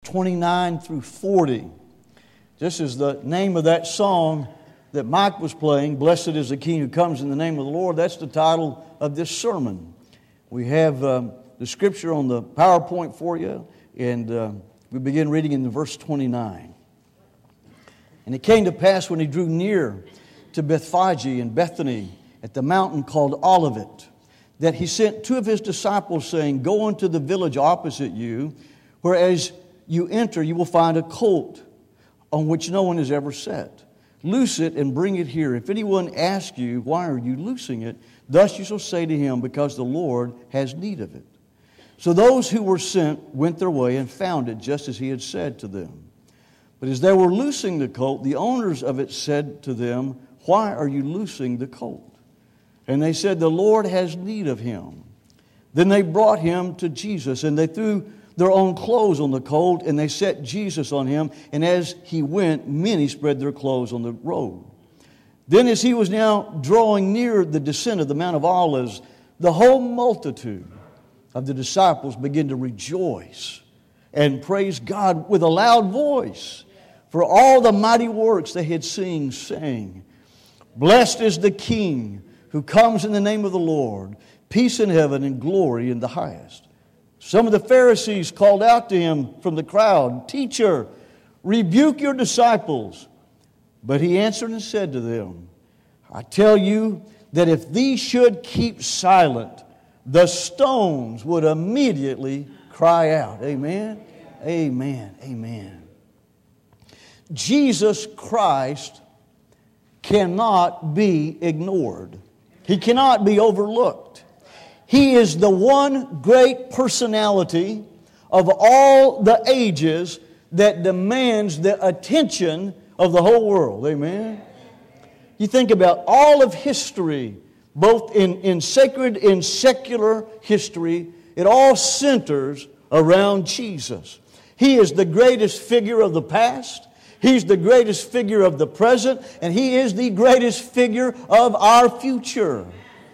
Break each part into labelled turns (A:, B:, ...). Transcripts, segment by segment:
A: 29 through 40. This is the name of that song that Mike was playing, Blessed is the King who comes in the name of the Lord. That's the title of this sermon. We have the scripture on the PowerPoint for you, and we begin reading in verse 29. And it came to pass when he drew near to Bethphage and Bethany at the mountain called Olivet, that he sent two of his disciples, saying, Go into the village opposite you, where as you enter, you will find a colt on which no one has ever sat. Loose it and bring it here. If anyone asks you, why are you loosing it? Thus you shall say to him, because the Lord has need of it. So those who were sent went their way and found it just as he had said to them. But as they were loosing the colt, the owners of it said to them, Why are you loosing the colt? And they said, The Lord has need of him. Then they brought him to Jesus, and they threw their own clothes on the colt, and they set Jesus on him. And as he went, many spread their clothes on the road. Then as he was now drawing near the descent of the Mount of Olives, the whole multitude of the disciples began to rejoice and praise God with a loud voice for all the mighty works they had seen, saying, Blessed is the King who comes in the name of the Lord, peace in heaven and glory in the highest. Some of the Pharisees called out to him from the crowd, Teacher, rebuke your disciples. But he answered and said to them, I tell you that if these should keep silent, the stones would immediately cry out. Amen? Amen. Amen. Jesus Christ cannot be ignored. He cannot be overlooked. He is the one great personality of all the ages that demands the attention of the whole world. Amen? You think about all of history, both in sacred and secular history, it all centers around Jesus. He is the greatest figure of the past. He's the greatest figure of the present. And He is the greatest figure of our future.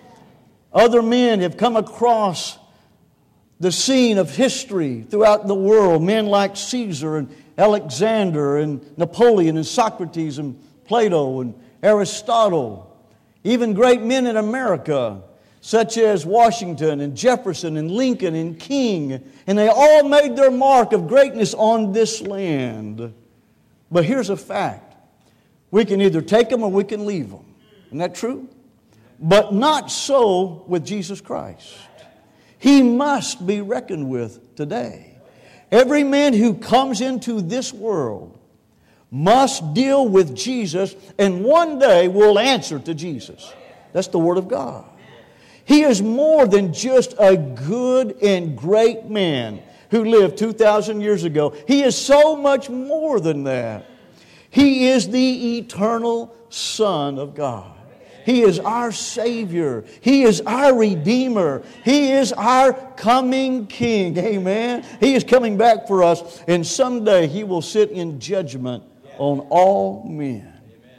A: Other men have come across the scene of history throughout the world. Men like Caesar and Alexander and Napoleon and Socrates and Plato and Aristotle. Even great men in America such as Washington and Jefferson and Lincoln and King. And they all made their mark of greatness on this land. But here's a fact. We can either take them or we can leave them. Isn't that true? But not so with Jesus Christ. He must be reckoned with today. Every man who comes into this world must deal with Jesus, and one day will answer to Jesus. That's the Word of God. He is more than just a good and great man who lived 2,000 years ago. He is so much more than that. He is the eternal Son of God. He is our Savior. He is our Redeemer. He is our coming King. Amen. He is coming back for us. And someday He will sit in judgment on all men.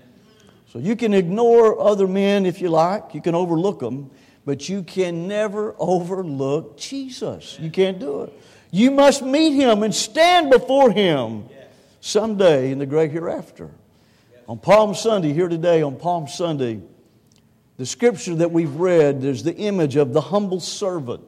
A: So you can ignore other men if you like. You can overlook them. But you can never overlook Jesus. You can't do it. You must meet Him and stand before Him someday in the great hereafter. On Palm Sunday, here today on Palm Sunday, the scripture that we've read, there's the image of the humble servant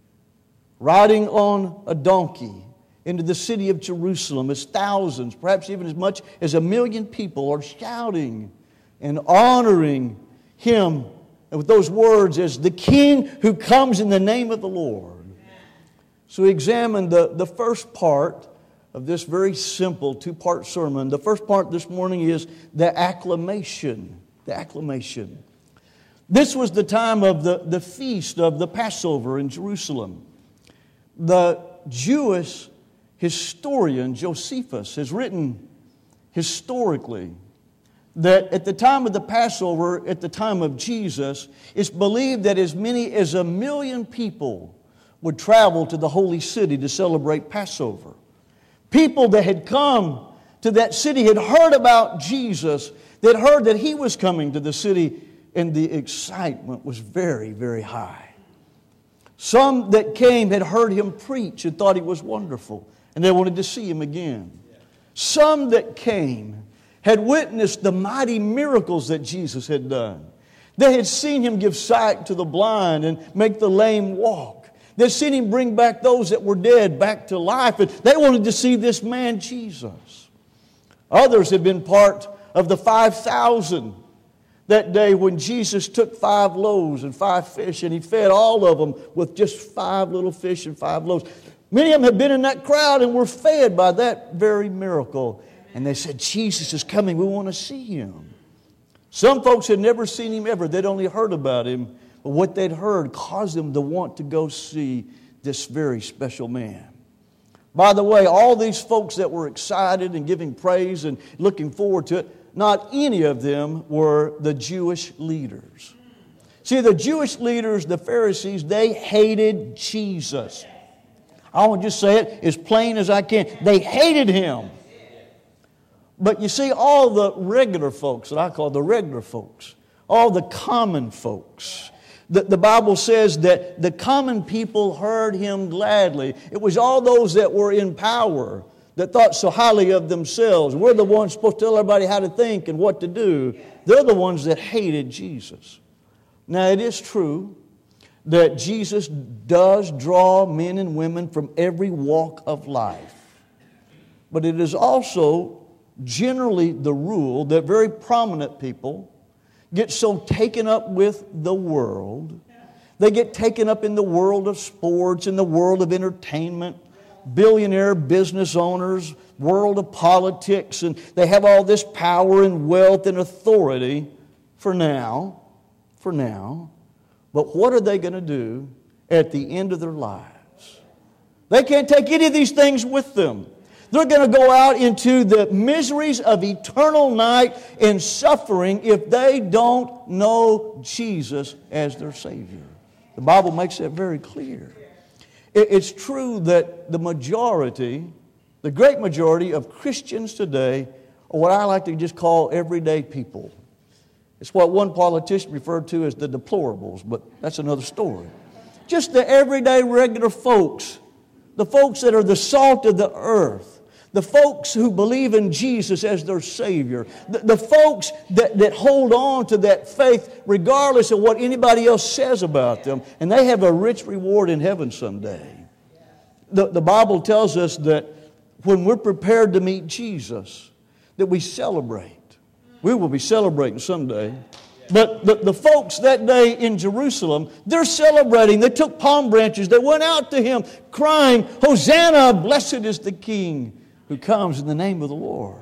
A: riding on a donkey into the city of Jerusalem as thousands, perhaps even as much as 1 million people are shouting and honoring Him with those words as the King who comes in the name of the Lord. So we examined the first part of this very simple two-part sermon. The first part this morning is the acclamation. The acclamation. This was the time of the feast of the Passover in Jerusalem. The Jewish historian Josephus has written historically that at the time of the Passover, at the time of Jesus, it's believed that as many as 1 million people would travel to the holy city to celebrate Passover. People that had come to that city had heard about Jesus, that heard that He was coming to the city, and the excitement was very, very high. Some that came had heard Him preach and thought He was wonderful. and they wanted to see Him again. Some that came had witnessed the mighty miracles that Jesus had done. They had seen Him give sight to the blind and make the lame walk. They'd seen Him bring back those that were dead back to life, and they wanted to see this man Jesus. Others had been part of the 5,000 that day when Jesus took 5 loaves and 5 fish, and He fed all of them with just 5 little fish and 5 loaves. Many of them had been in that crowd and were fed by that very miracle. And they said, Jesus is coming, we want to see Him. Some folks had never seen Him ever. They'd only heard about Him. But what they'd heard caused them to want to go see this very special man. By the way, all these folks that were excited and giving praise and looking forward to it, not any of them were the Jewish leaders. See, the Jewish leaders, the Pharisees, they hated Jesus. I want to just say it as plain as I can. They hated Him. But you see, all the regular folks that I call the regular folks, all the common folks, the Bible says that the common people heard Him gladly. It was all those that were in power, that thought so highly of themselves. We're the ones supposed to tell everybody how to think and what to do. They're the ones that hated Jesus. Now, it is true that Jesus does draw men and women from every walk of life. But it is also generally the rule that very prominent people get so taken up with the world. They get taken up in the world of sports, in the world of entertainment, billionaire business owners, world of politics, and they have all this power and wealth and authority for now. But what are they going to do at the end of their lives? They can't take any of these things with them. They're going to go out into the miseries of eternal night and suffering if they don't know Jesus as their Savior. The Bible makes that very clear. It's true that the great majority of Christians today are what I like to just call everyday people. It's what one politician referred to as the deplorables, but that's another story. Just the everyday regular folks, the folks that are the salt of the earth, the folks who believe in Jesus as their Savior, the folks that hold on to that faith regardless of what anybody else says about them, and they have a rich reward in heaven someday. The Bible tells us that when we're prepared to meet Jesus, that we celebrate. We will be celebrating someday. But the folks that day in Jerusalem, they're celebrating. They took palm branches. They went out to Him crying, Hosanna, blessed is the King who comes in the name of the Lord.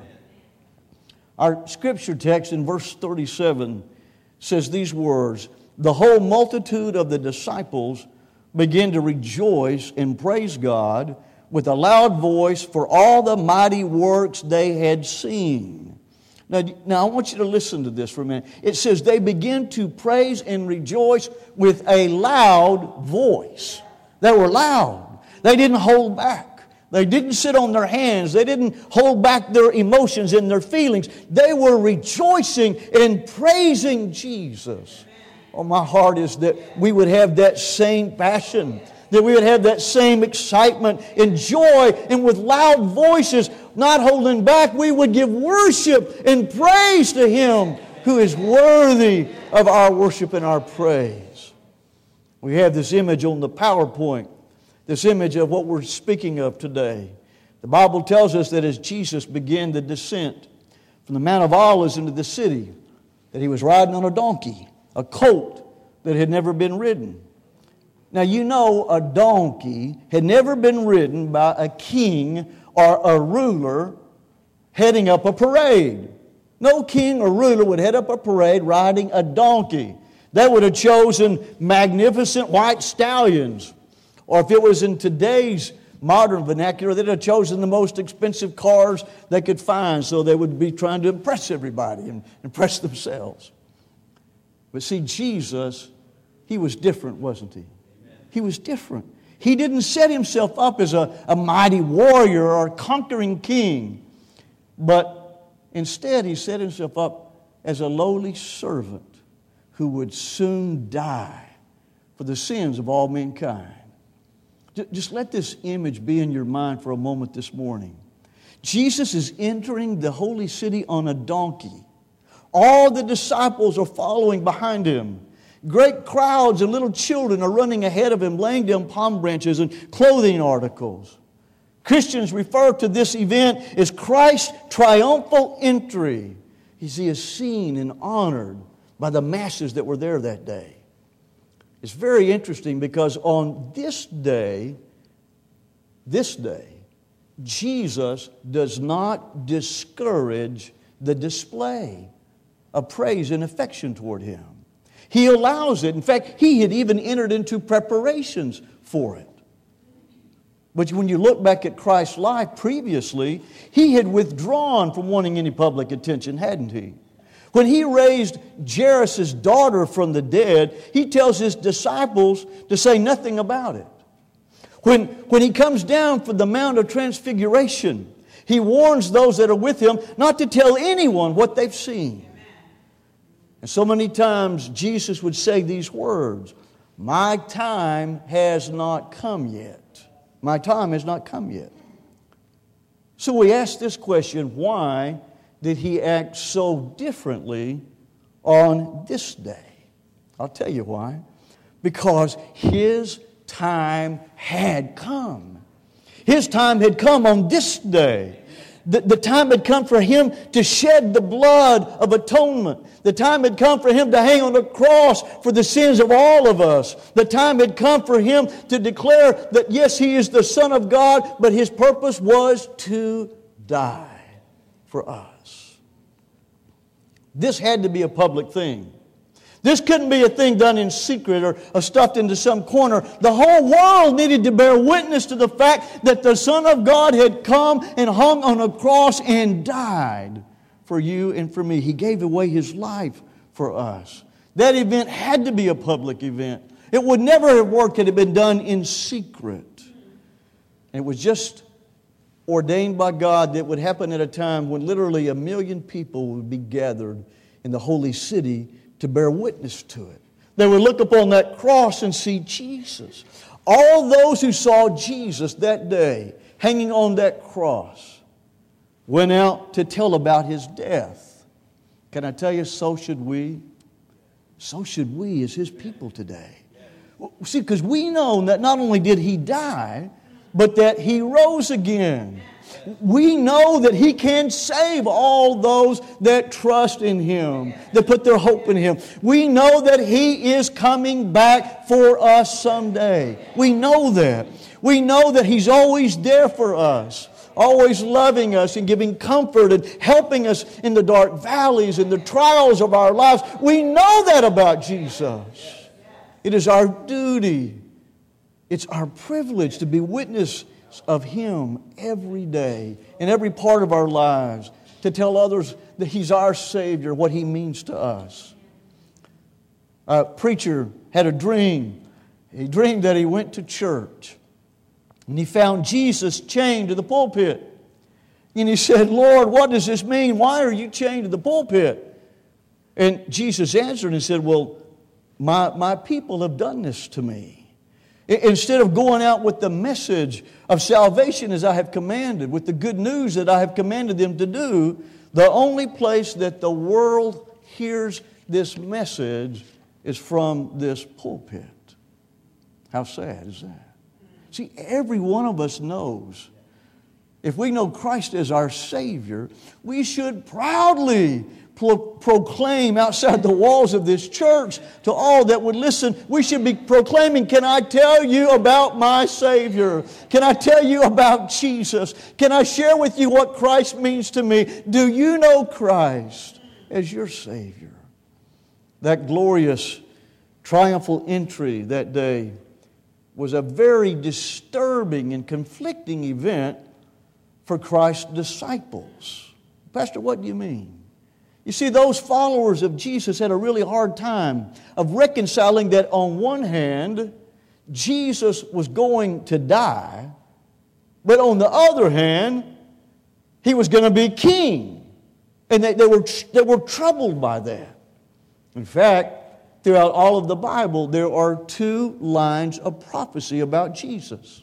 A: Our scripture text in verse 37 says these words, the whole multitude of the disciples began to rejoice and praise God with a loud voice for all the mighty works they had seen. Now I want you to listen to this for a minute. It says they begin to praise and rejoice with a loud voice. They were loud. They didn't hold back. They didn't sit on their hands. They didn't hold back their emotions and their feelings. They were rejoicing and praising Jesus. Oh, my heart is that we would have that same passion, that we would have that same excitement and joy, and with loud voices, not holding back, we would give worship and praise to Him who is worthy of our worship and our praise. We have this image on the PowerPoint, this image of what we're speaking of today. The Bible tells us that as Jesus began the descent from the Mount of Olives into the city, that He was riding on a donkey, a colt that had never been ridden. Now you know a donkey had never been ridden by a king or a ruler heading up a parade. No king or ruler would head up a parade riding a donkey. They would have chosen magnificent white stallions. Or if it was in today's modern vernacular, they'd have chosen the most expensive cars they could find, so they would be trying to impress everybody and impress themselves. But see, Jesus, He was different, wasn't He? He was different. He didn't set Himself up as a mighty warrior or a conquering king, but instead He set Himself up as a lowly servant who would soon die for the sins of all mankind. Just let this image be in your mind for a moment this morning. Jesus is entering the holy city on a donkey. All the disciples are following behind him. Great crowds and little children are running ahead of him, laying down palm branches and clothing articles. Christians refer to this event as Christ's triumphal entry, as he is seen and honored by the masses that were there that day. It's very interesting because on this day, Jesus does not discourage the display of praise and affection toward him. He allows it. In fact, he had even entered into preparations for it. But when you look back at Christ's life previously, he had withdrawn from wanting any public attention, hadn't he? When he raised Jairus' daughter from the dead, he tells his disciples to say nothing about it. When he comes down from the Mount of Transfiguration, he warns those that are with him not to tell anyone what they've seen. And so many times Jesus would say these words, "My time has not come yet. My time has not come yet." So we ask this question, why did he act so differently on this day? I'll tell you why. Because his time had come. His time had come on this day. The time had come for him to shed the blood of atonement. The time had come for him to hang on the cross for the sins of all of us. The time had come for him to declare that yes, he is the Son of God, but his purpose was to die for us. This had to be a public thing. This couldn't be a thing done in secret or stuffed into some corner. The whole world needed to bear witness to the fact that the Son of God had come and hung on a cross and died for you and for me. He gave away his life for us. That event had to be a public event. It would never have worked had it been done in secret. And it was just ordained by God that it would happen at a time when literally 1 million people would be gathered in the holy city to bear witness to it. They would look upon that cross and see Jesus. All those who saw Jesus that day hanging on that cross went out to tell about his death. Can I tell you, so should we? So should we as his people today. See, because we know that not only did he die, but that he rose again. We know that he can save all those that trust in him, that put their hope in him. We know that he is coming back for us someday. We know that. We know that he's always there for us, always loving us and giving comfort and helping us in the dark valleys and the trials of our lives. We know that about Jesus. It is our duty. It's our privilege to be witness of him every day, in every part of our lives, to tell others that he's our Savior, what he means to us. A preacher had a dream. He dreamed that he went to church and he found Jesus chained to the pulpit. And he said, "Lord, what does this mean? Why are you chained to the pulpit?" And Jesus answered and said, "Well, my people have done this to me. Instead of going out with the message of salvation as I have commanded, with the good news that I have commanded them to do, the only place that the world hears this message is from this pulpit." How sad is that? See, every one of us knows, if we know Christ as our Savior, we should proudly proclaim outside the walls of this church to all that would listen. We should be proclaiming, "Can I tell you about my Savior? Can I tell you about Jesus? Can I share with you what Christ means to me? Do you know Christ as your Savior?" That glorious triumphal entry that day was a very disturbing and conflicting event for Christ's disciples. "Pastor, what do you mean?" You see, those followers of Jesus had a really hard time of reconciling that on one hand, Jesus was going to die, but on the other hand, he was going to be king. And they were troubled by that. In fact, throughout all of the Bible, there are 2 lines of prophecy about Jesus.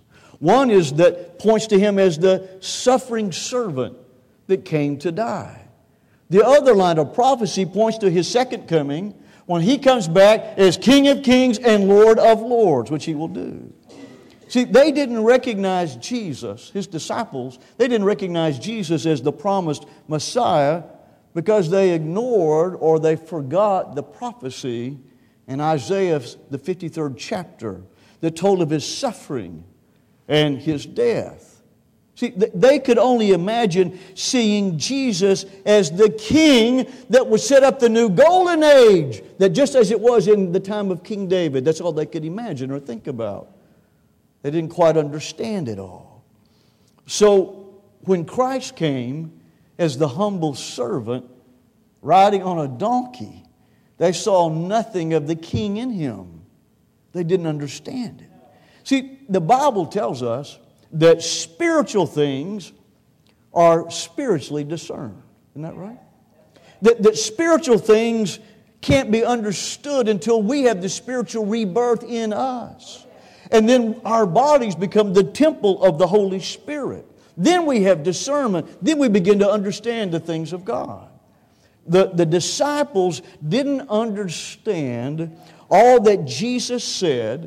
A: One is that points to Him as the suffering servant that came to die. The other line of prophecy points to His second coming, when He comes back as King of Kings and Lord of Lords, which He will do. See, they didn't recognize Jesus, His disciples, they didn't recognize Jesus as the promised Messiah because they ignored or they forgot the prophecy in Isaiah, the 53rd chapter, that told of His suffering and His death. See, they could only imagine seeing Jesus as the King that would set up the new golden age, that just as it was in the time of King David, that's all they could imagine or think about. They didn't quite understand it all. So when Christ came as the humble servant riding on a donkey, they saw nothing of the King in Him. They didn't understand it. See, the Bible tells us that spiritual things are spiritually discerned. Isn't that right? That spiritual things can't be understood until we have the spiritual rebirth in us. And then our bodies become the temple of the Holy Spirit. Then we have discernment. Then we begin to understand the things of God. The disciples didn't understand all that Jesus said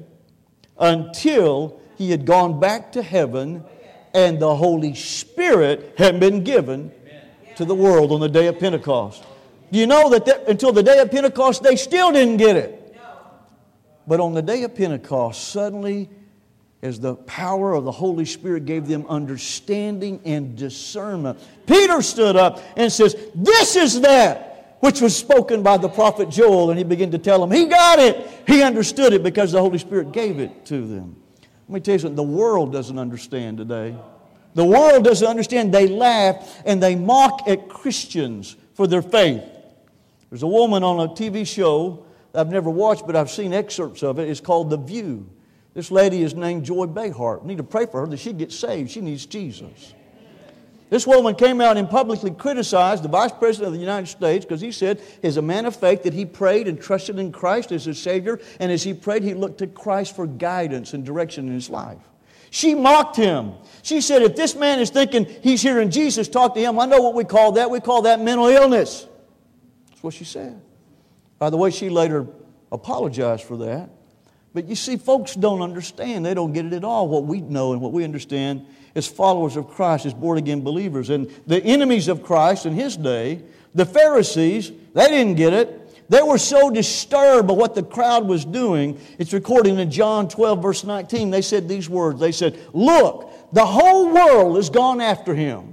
A: until He had gone back to heaven and the Holy Spirit had been given to the world on the day of Pentecost. Do you know that until the day of Pentecost they still didn't get it? But on the day of Pentecost, suddenly, as the power of the Holy Spirit gave them understanding and discernment, Peter stood up and says, "This is that which was spoken by the prophet Joel." And he began to tell them, he got it. He understood it because the Holy Spirit gave it to them. Let me tell you something, the world doesn't understand today. The world doesn't understand. They laugh and they mock at Christians for their faith. There's a woman on a TV show I've never watched, but I've seen excerpts of it. It's called The View. This lady is named Joy Behar. We need to pray for her that she gets saved. She needs Jesus. This woman came out and publicly criticized the Vice President of the United States because he said, as a man of faith, that he prayed and trusted in Christ as his Savior, and as he prayed, he looked to Christ for guidance and direction in his life. She mocked him. She said, if this man is thinking he's hearing Jesus talk to him, I know what we call that. We call that mental illness. That's what she said. By the way, she later apologized for that. But you see, folks don't understand. They don't get it at all. What we know and what we understand as followers of Christ, as born-again believers. And the enemies of Christ in His day, the Pharisees, they didn't get it. They were so disturbed by what the crowd was doing. It's recorded in John 12, verse 19. They said these words. They said, "Look, the whole world has gone after Him."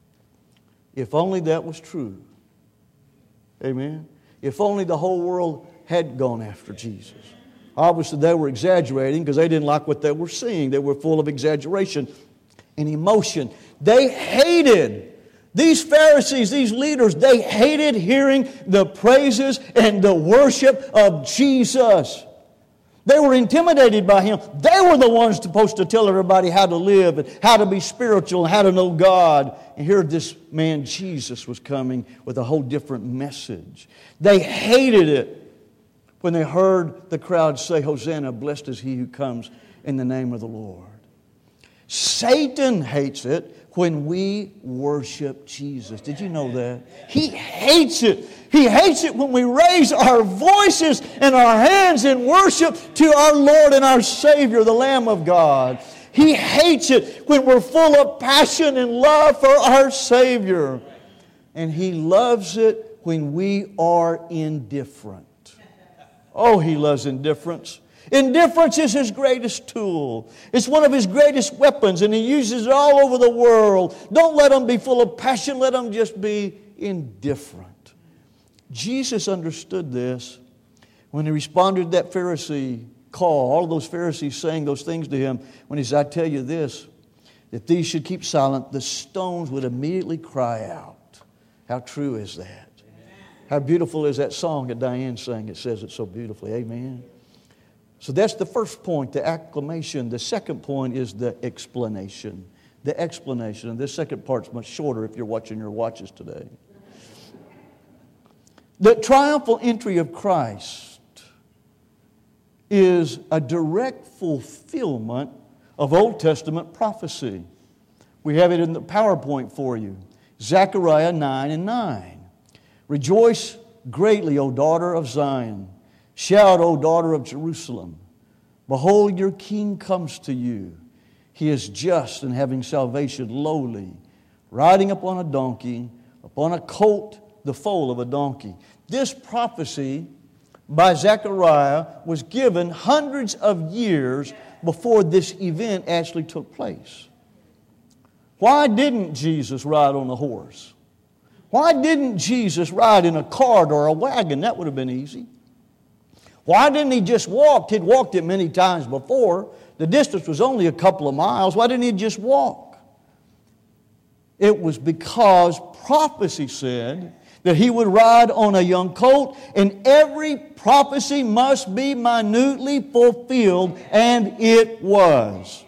A: If only that was true. Amen. If only the whole world had gone after Jesus. Obviously, they were exaggerating because they didn't like what they were seeing. They were full of exaggeration and emotion. They hated, these Pharisees, these leaders, they hated hearing the praises and the worship of Jesus. They were intimidated by Him. They were the ones supposed to tell everybody how to live and how to be spiritual and how to know God. And here this man Jesus was coming with a whole different message. They hated it when they heard the crowd say, "Hosanna, blessed is He who comes in the name of the Lord." Satan hates it when we worship Jesus. Did you know that? He hates it. He hates it when we raise our voices and our hands in worship to our Lord and our Savior, the Lamb of God. He hates it when we're full of passion and love for our Savior. And He loves it when we are indifferent. Oh, He loves indifference. Indifference is His greatest tool. It's one of His greatest weapons, and He uses it all over the world. Don't let them be full of passion. Let them just be indifferent. Jesus understood this when He responded to that Pharisee call. All of those Pharisees saying those things to Him. When He said, "I tell you this, if these should keep silent, the stones would immediately cry out." How true is that? How beautiful is that song that Diane sang? It says it so beautifully. Amen. So that's the first point, the acclamation. The second point is the explanation. The explanation. And this second part's much shorter if you're watching your watches today. The triumphal entry of Christ is a direct fulfillment of Old Testament prophecy. We have it in the PowerPoint for you. Zechariah 9:9. Rejoice greatly, O daughter of Zion. Shout, O daughter of Jerusalem. Behold, your king comes to you. He is just and having salvation, lowly, riding upon a donkey, upon a colt, the foal of a donkey. This prophecy by Zechariah was given hundreds of years before this event actually took place. Why didn't Jesus ride on a horse? Why didn't Jesus ride in a cart or a wagon? That would have been easy. Why didn't He just walk? He'd walked it many times before. The distance was only a couple of miles. Why didn't He just walk? It was because prophecy said that He would ride on a young colt, and every prophecy must be minutely fulfilled, and it was.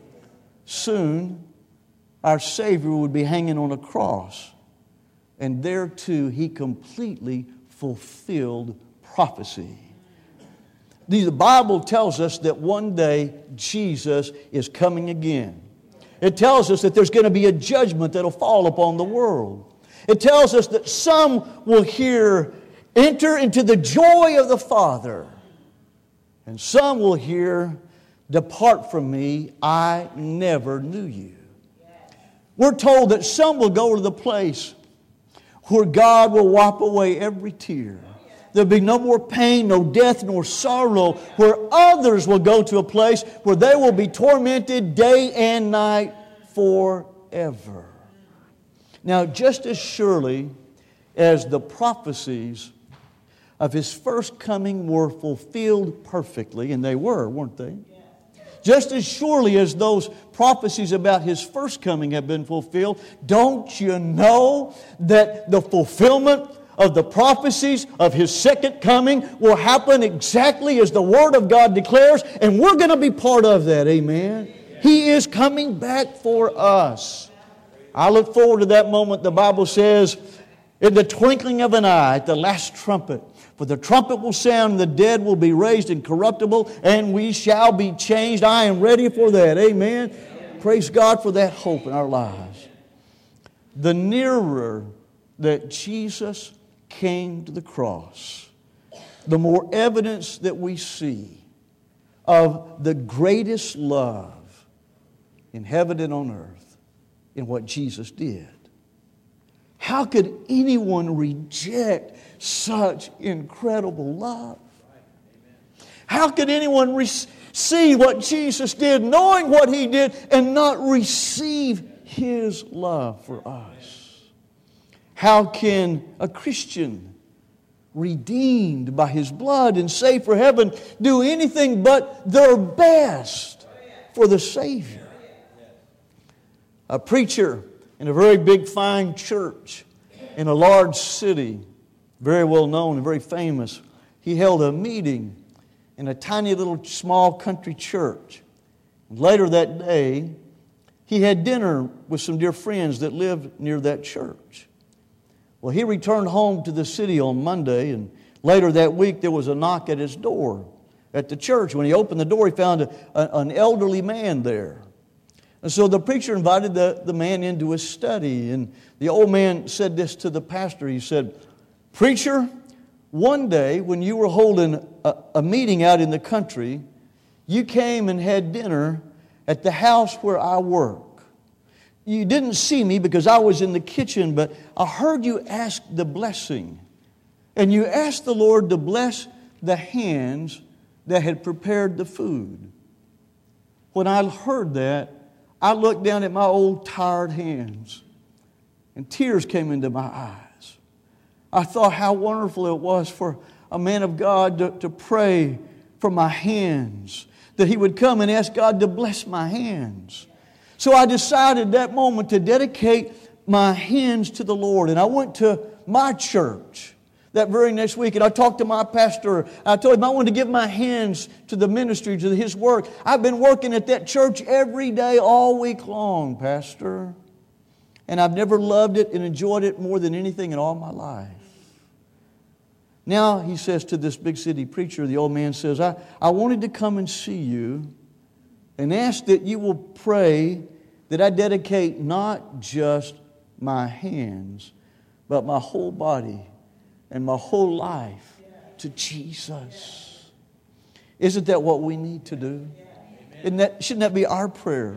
A: Soon, our Savior would be hanging on a cross, and there too He completely fulfilled prophecy. The Bible tells us that one day Jesus is coming again. It tells us that there's going to be a judgment that will fall upon the world. It tells us that some will hear, enter into the joy of the Father. And some will hear, depart from me, I never knew you. We're told that some will go to the place where God will wipe away every tear. There'll be no more pain, no death, nor sorrow, where others will go to a place where they will be tormented day and night forever. Now, just as surely as the prophecies of His first coming were fulfilled perfectly, and they were, weren't they? Just as surely as those prophecies about His first coming have been fulfilled, don't you know that the fulfillment of the prophecies of His second coming will happen exactly as the Word of God declares, and we're going to be part of that, amen? He is coming back for us. I look forward to that moment. The Bible says, in the twinkling of an eye, at the last trumpet, for the trumpet will sound, and the dead will be raised incorruptible, and we shall be changed. I am ready for that, amen? Praise God for that hope in our lives. The nearer that Jesus came to the cross, the more evidence that we see of the greatest love in heaven and on earth in what Jesus did. How could anyone reject such incredible love? How could anyone see what Jesus did, knowing what He did, and not receive His love for us? How can a Christian redeemed by His blood and saved for heaven do anything but their best for the Savior? A preacher in a very big, fine church in a large city, very well known and very famous, he held a meeting in a tiny little small country church. And later that day, he had dinner with some dear friends that lived near that church. Well, he returned home to the city on Monday, and later that week there was a knock at his door at the church. When he opened the door, he found an elderly man there. And so the preacher invited the man into his study, and the old man said this to the pastor. He said, "Preacher, one day when you were holding a meeting out in the country, you came and had dinner at the house where I work. You didn't see me because I was in the kitchen, but I heard you ask the blessing. And you asked the Lord to bless the hands that had prepared the food. When I heard that, I looked down at my old tired hands, and tears came into my eyes. I thought how wonderful it was for a man of God to pray for my hands, that he would come and ask God to bless my hands. So I decided that moment to dedicate my hands to the Lord. And I went to my church that very next week, and I talked to my pastor. I told him I wanted to give my hands to the ministry, to His work. I've been working at that church every day, all week long, Pastor. And I've never loved it and enjoyed it more than anything in all my life. Now, he says to this big city preacher, the old man says, I wanted to come and see you and ask that you will pray that I dedicate not just my hands, but my whole body and my whole life to Jesus. Isn't that what we need to do? Shouldn't that be our prayer?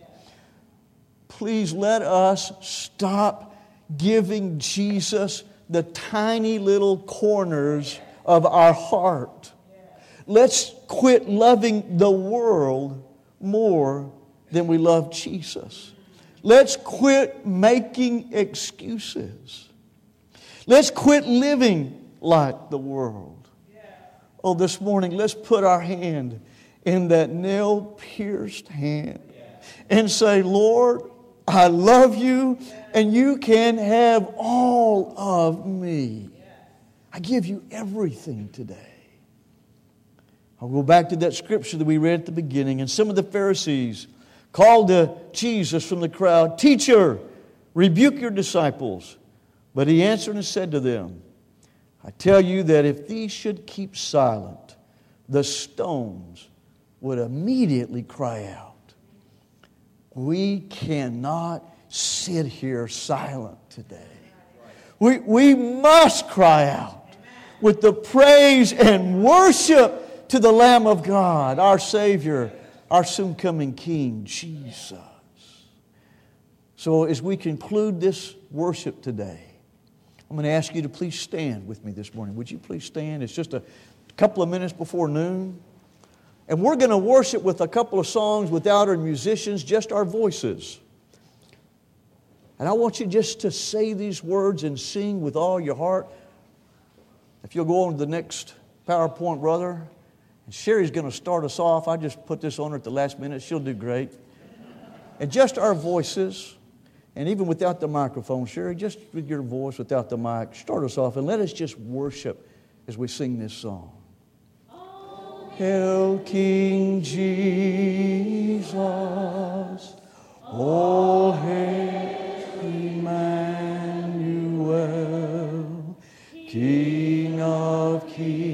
A: Please let us stop giving Jesus the tiny little corners of our heart. Let's quit loving the world more than we love Jesus. Let's quit making excuses. Let's quit living like the world. Oh, this morning, let's put our hand in that nail-pierced hand and say, Lord, I love you, and you can have all of me. I give you everything today. I'll go back to that scripture that we read at the beginning. And some of the Pharisees called to Jesus from the crowd, Teacher, rebuke your disciples. But he answered and said to them, I tell you that if these should keep silent, the stones would immediately cry out. We cannot sit here silent today. We must cry out with the praise and worship to the Lamb of God, our Savior, our soon-coming King, Jesus. So as we conclude this worship today, I'm going to ask you to please stand with me this morning. Would you please stand? It's just a couple of minutes before noon. And we're going to worship with a couple of songs without our musicians, just our voices. And I want you just to say these words and sing with all your heart. If you'll go on to the next PowerPoint, brother. And Sherry's going to start us off. I just put this on her at the last minute. She'll do great. And just our voices, and even without the microphone, Sherry, just with your voice without the mic, start us off and let us just worship as we sing this song. Hail King Jesus, all hail Emmanuel, King of kings.